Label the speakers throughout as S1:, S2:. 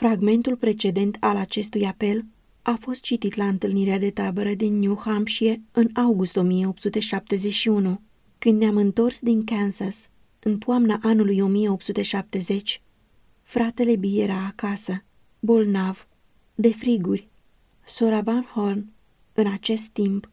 S1: Fragmentul precedent al acestui apel a fost citit la întâlnirea de tabără din New Hampshire în august 1871. Când ne-am întors din Kansas, în toamna anului 1870, fratele B era acasă, bolnav, de friguri. Sora Van Horn, în acest timp,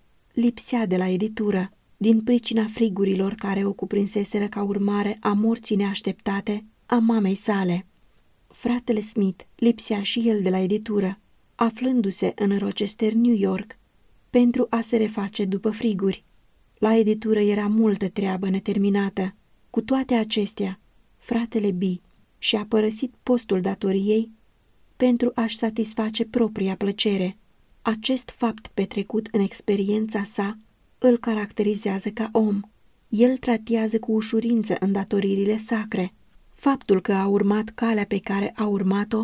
S1: lipsea de la editură, din pricina frigurilor care o cuprinseseră ca urmare a morții neașteptate a mamei sale. Fratele Smith lipsea și el de la editură, aflându-se în Rochester, New York, pentru a se reface după friguri. La editură era multă treabă neterminată. Cu toate acestea, fratele B și-a părăsit postul datoriei pentru a-și satisface propria plăcere. Acest fapt petrecut în experiența sa îl caracterizează ca om. El tratează cu ușurință îndatoririle sacre. Faptul că a urmat calea pe care a urmat-o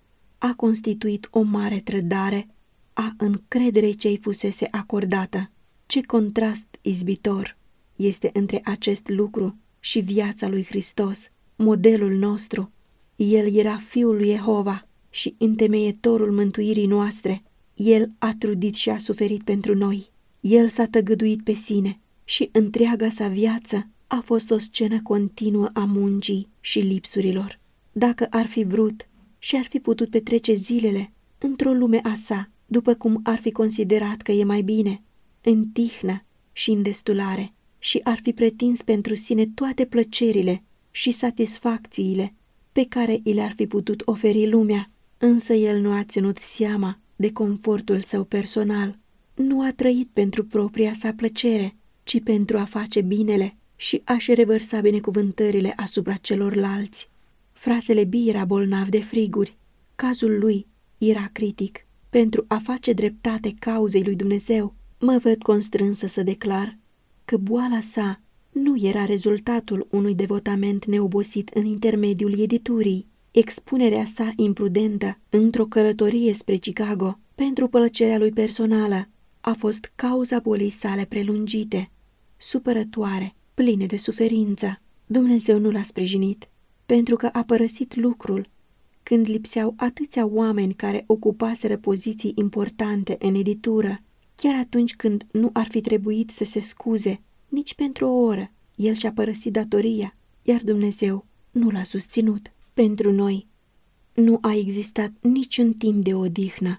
S1: a constituit o mare trădare a încrederei ce-i fusese acordată. Ce contrast izbitor este între acest lucru și viața lui Hristos, modelul nostru. El era Fiul lui Jehova și întemeietorul mântuirii noastre. El a trudit și a suferit pentru noi. El s-a tăgăduit pe sine și întreaga sa viață a fost o scenă continuă a muncii și lipsurilor. Dacă ar fi vrut și ar fi putut petrece zilele într-o lume a sa, după cum ar fi considerat că e mai bine, în tihnă și în destulare, și ar fi pretins pentru sine toate plăcerile și satisfacțiile pe care i le-ar fi putut oferi lumea, însă el nu a ținut seama de confortul său personal. Nu a trăit pentru propria sa plăcere, ci pentru a face binele și a-și revărsa binecuvântările asupra celorlalți. Fratele B era bolnav de friguri. Cazul lui era critic. Pentru a face dreptate cauzei lui Dumnezeu, mă văd constrânsă să declar că boala sa nu era rezultatul unui devotament neobosit în intermediul editurii. Expunerea sa imprudentă într-o călătorie spre Chicago pentru plăcerea lui personală a fost cauza bolii sale prelungite, supărătoare, pline de suferință. Dumnezeu nu l-a sprijinit, pentru că a părăsit lucrul când lipseau atâția oameni care ocupaseră poziții importante în editură, chiar atunci când nu ar fi trebuit să se scuze nici pentru o oră. El și-a părăsit datoria, iar Dumnezeu nu l-a susținut. Pentru noi nu a existat niciun timp de odihnă.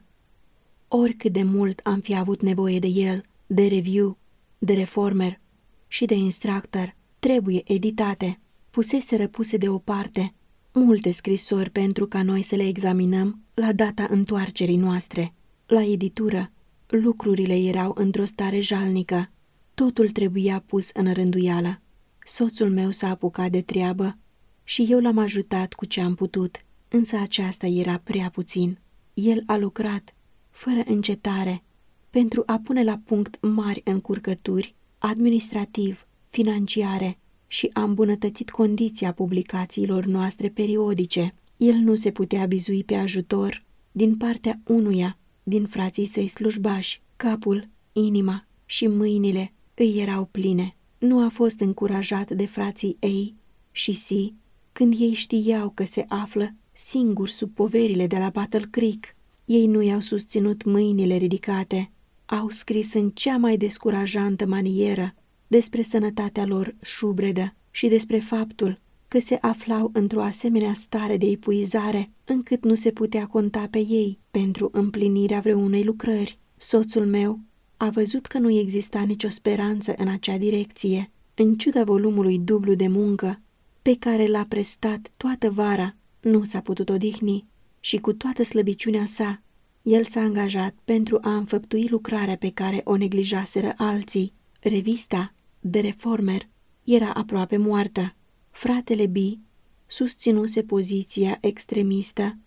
S1: Oricât de mult am fi avut nevoie de el, de review, de reformer și de instructor, trebuie editate. Fuseseră puse deoparte multe scrisori pentru ca noi să le examinăm la data întoarcerii noastre. La editură, lucrurile erau într-o stare jalnică. Totul trebuia pus în rânduială. Soțul meu s-a apucat de treabă și eu l-am ajutat cu ce am putut, însă aceasta era prea puțin. El a lucrat, fără încetare, pentru a pune la punct mari încurcături, administrativ, financiare, și a îmbunătățit condiția publicațiilor noastre periodice. El nu se putea bizui pe ajutor din partea unuia din frații săi slujbași. Capul, inima și mâinile îi erau pline. Nu a fost încurajat de frații A și C când ei știau că se află singuri sub poverile de la Battle Creek. Ei nu i-au susținut mâinile ridicate. Au scris în cea mai descurajantă manieră despre sănătatea lor șubredă și despre faptul că se aflau într-o asemenea stare de epuizare încât nu se putea conta pe ei pentru împlinirea vreunei lucrări. Soțul meu a văzut că nu exista nicio speranță în acea direcție. În ciuda volumului dublu de muncă pe care l-a prestat toată vara, nu s-a putut odihni și cu toată slăbiciunea sa, el s-a angajat pentru a înfăptui lucrarea pe care o neglijaseră alții. Revista The Reformer era aproape moartă. Fratele B susținuse poziția extremistă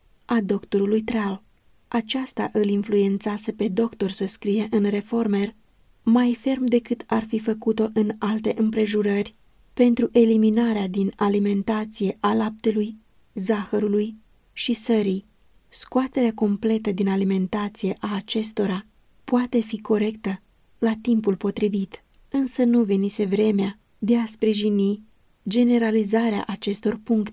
S1: a doctorului Trall. Aceasta îl influențase pe doctor să scrie în Reformer mai ferm decât ar fi făcut-o în alte împrejurări pentru eliminarea din alimentație a laptelui, zahărului și sării. Scoaterea completă din alimentație a acestora poate fi corectă la timpul potrivit, însă nu venise vremea de a sprijini generalizarea acestor puncte.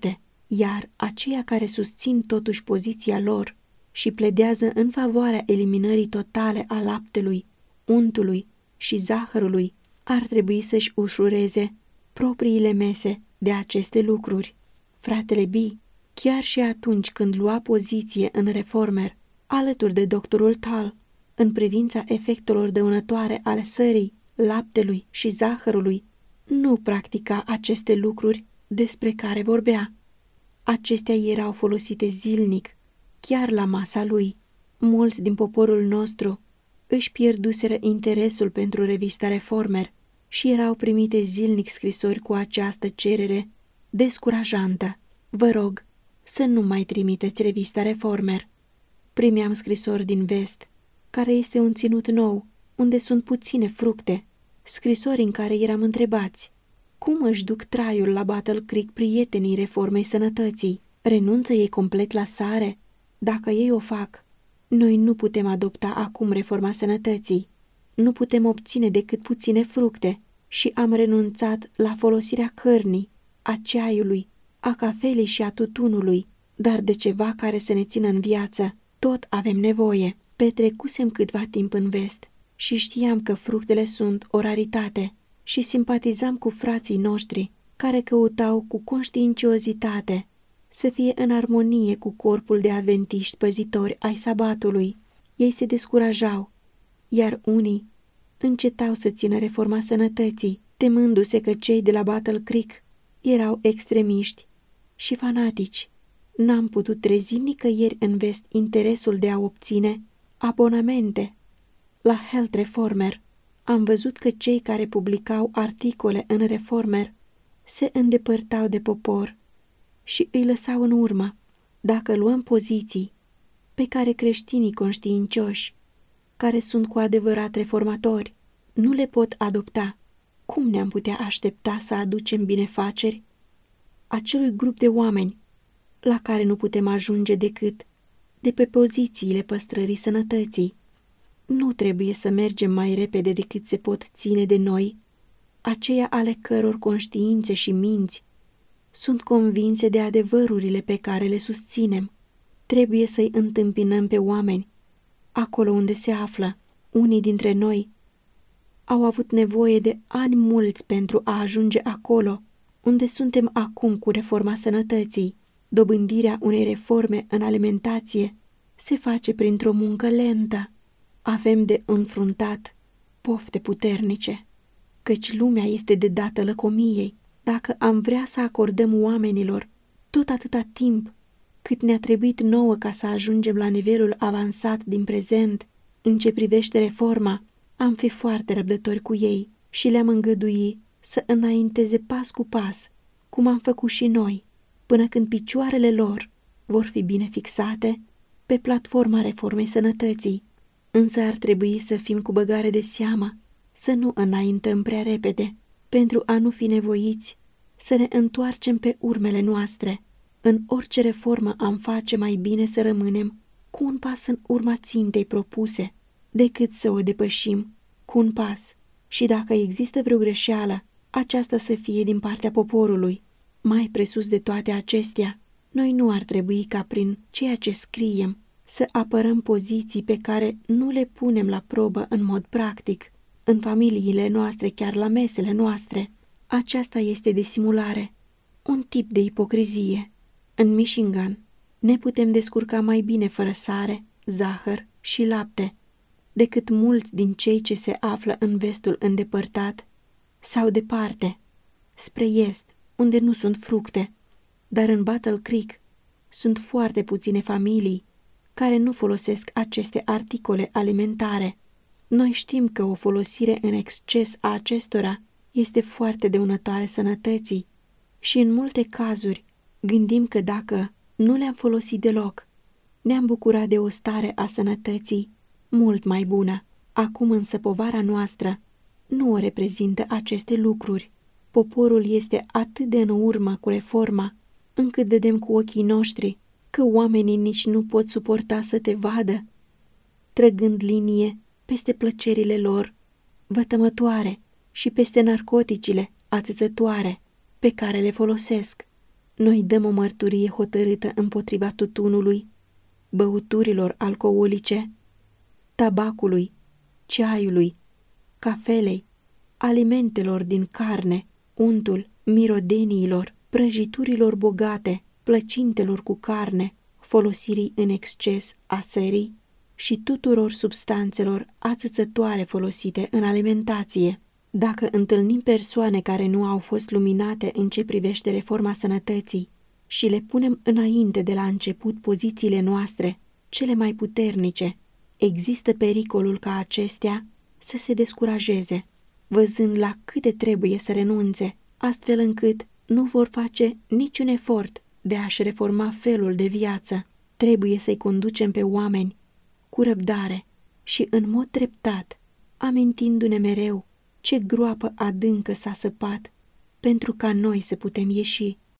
S1: iar aceia care susțin totuși poziția lor și pledează în favoarea eliminării totale a laptelui, untului și zahărului ar trebui să-și ușureze propriile mese de aceste lucruri. Fratele B, chiar și atunci când lua poziție în Reformer, alături de doctorul Tal, în privința efectelor dăunătoare ale sării, laptelui și zahărului, nu practica aceste lucruri despre care vorbea. Acestea erau folosite zilnic, chiar la masa lui. Mulți din poporul nostru își pierduseră interesul pentru revista Reformer și erau primite zilnic scrisori cu această cerere descurajantă. Vă rog să nu mai trimiteți revista Reformer. Primeam scrisori din vest, care este un ținut nou, unde sunt puține fructe, scrisori în care eram întrebați: cum își duc traiul la Battle Creek prietenii Reformei Sănătății? Renunță ei complet la sare? Dacă ei o fac, noi nu putem adopta acum Reforma Sănătății. Nu putem obține decât puține fructe și am renunțat la folosirea cărnii, a ceaiului, a cafelei și a tutunului, dar de ceva care să ne țină în viață tot avem nevoie. Petrecusem câtva timp în vest și știam că fructele sunt o raritate și simpatizam cu frații noștri care căutau cu conștiinciozitate să fie în armonie cu corpul de adventiști păzitori ai sabatului. Ei se descurajau, iar unii încetau să țină Reforma Sănătății, temându-se că cei de la Battle Creek erau extremiști și fanatici. N-am putut trezi nicăieri în vest interesul de a obține abonamente la Health Reformer. Am văzut că cei care publicau articole în Reformer se îndepărtau de popor și îi lăsau în urmă. Dacă luăm poziții pe care creștinii conștiincioși, care sunt cu adevărat reformatori, nu le pot adopta, cum ne-am putea aștepta să aducem binefaceri acelui grup de oameni la care nu putem ajunge decât de pe pozițiile păstrării sănătății? Nu trebuie să mergem mai repede decât se pot ține de noi, aceia ale căror conștiințe și minți sunt convinse de adevărurile pe care le susținem. Trebuie să-i întâmpinăm pe oameni acolo unde se află. Unii dintre noi au avut nevoie de ani mulți pentru a ajunge acolo unde suntem acum cu Reforma Sănătății. Dobândirea unei reforme în alimentație se face printr-o muncă lentă. Avem de înfruntat pofte puternice, căci lumea este de dată lăcomiei. Dacă am vrea să acordăm oamenilor tot atâta timp cât ne-a trebuit nouă ca să ajungem la nivelul avansat din prezent în ce privește reforma, am fi foarte răbdători cu ei și le-am îngădui să înainteze pas cu pas, cum am făcut și noi, până când picioarele lor vor fi bine fixate pe platforma Reformei Sănătății. Însă ar trebui să fim cu băgare de seamă, să nu înaintăm prea repede, pentru a nu fi nevoiți să ne întoarcem pe urmele noastre. În orice reformă am face mai bine să rămânem cu un pas în urma țintei propuse, decât să o depășim cu un pas. Și dacă există vreo greșeală, aceasta să fie din partea poporului. Mai presus de toate acestea, noi nu ar trebui ca prin ceea ce scriem să apărăm poziții pe care nu le punem la probă în mod practic, în familiile noastre, chiar la mesele noastre. Aceasta este disimulare, un tip de ipocrizie. În Michigan ne putem descurca mai bine fără sare, zahăr și lapte decât mulți din cei ce se află în vestul îndepărtat sau departe, spre est, unde nu sunt fructe. Dar în Battle Creek sunt foarte puține familii care nu folosesc aceste articole alimentare. Noi știm că o folosire în exces a acestora este foarte dăunătoare sănătății și în multe cazuri gândim că dacă nu le-am folosit deloc, ne-am bucurat de o stare a sănătății mult mai bună. Acum însă povara noastră nu o reprezintă aceste lucruri. Poporul este atât de în urmă cu reforma, încât vedem cu ochii noștri că oamenii nici nu pot suporta să te vadă, trăgând linie peste plăcerile lor vătămătoare și peste narcoticile ațățătoare pe care le folosesc. Noi dăm o mărturie hotărâtă împotriva tutunului, băuturilor alcoolice, tabacului, ceaiului, cafelei, alimentelor din carne, untul, mirodeniilor, prăjiturilor bogate, plăcintelor cu carne, folosirii în exces a sării și tuturor substanțelor ațățătoare folosite în alimentație. Dacă întâlnim persoane care nu au fost luminate în ce privește reforma sănătății și le punem înainte de la început pozițiile noastre, cele mai puternice, există pericolul ca acestea să se descurajeze, văzând la câte trebuie să renunțe, astfel încât nu vor face niciun efort de a-și reforma felul de viață. Trebuie să-i conducem pe oameni cu răbdare și în mod treptat, amintindu-ne mereu ce groapă adâncă s-a săpat pentru ca noi să putem ieși.